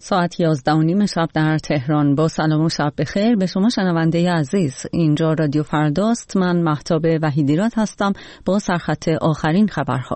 ساعت 11:30 شب در تهران. با سلام و شب بخیر به شما شنونده عزیز. اینجا رادیو فرداست. من مهتاب وحیدیراد هستم با سرخط آخرین خبرها.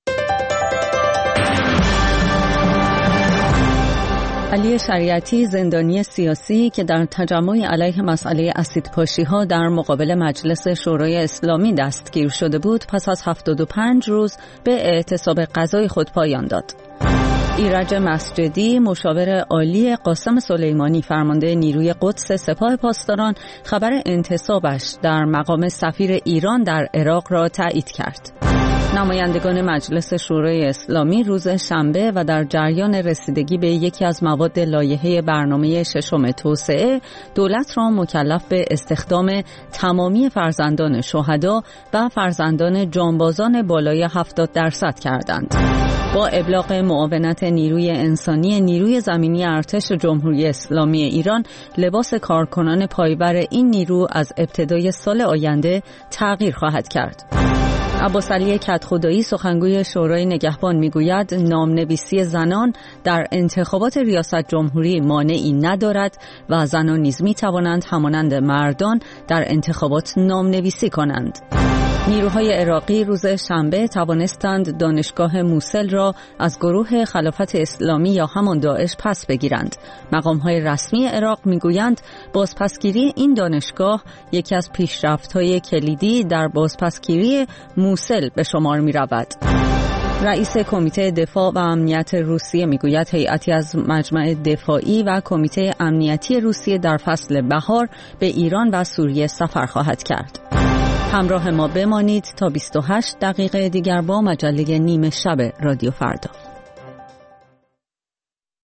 علی شریعتی، زندانی سیاسی که در تجمع علیه مسئله اسیدپاشی‌ها در مقابل مجلس شورای اسلامی دستگیر شده بود، پس از 75 روز به اعتصاب قضای خود پایان داد. ایرج مسجدی، مشاور عالی قاسم سلیمانی فرمانده نیروی قدس سپاه پاسداران، خبر انتصابش در مقام سفیر ایران در عراق را تایید کرد. نمایندگان مجلس شورای اسلامی روز شنبه و در جریان رسیدگی به یکی از مواد لایحه برنامه ششم توسعه، دولت را مکلف به استخدام تمامی فرزندان شهدا و فرزندان جانبازان بالای 70% کردند. با ابلاغ معاونت نیروی انسانی نیروی زمینی ارتش جمهوری اسلامی ایران، لباس کارکنان پایبر این نیرو از ابتدای سال آینده تغییر خواهد کرد. عباسعلی کدخدایی، سخنگوی شورای نگهبان، میگوید نامنویسی زنان در انتخابات ریاست جمهوری مانعی ندارد و زنان نیز میتوانند همانند مردان در انتخابات نامنویسی کنند. نیروهای عراقی روز شنبه توانستند دانشگاه موسل را از گروه خلافت اسلامی یا همان داعش پس بگیرند. مقام‌های رسمی عراق میگویند بازپسگیری این دانشگاه یکی از پیشرفت‌های کلیدی در بازپسگیری موسل به شمار می‌رود. رئیس کمیته دفاع و امنیت روسیه میگوید هیئتی از مجمع دفاعی و کمیته امنیتی روسیه در فصل بهار به ایران و سوریه سفر خواهد کرد. همراه ما بمانید تا 28 دقیقه دیگر با مجله نیمه شب رادیو فردا.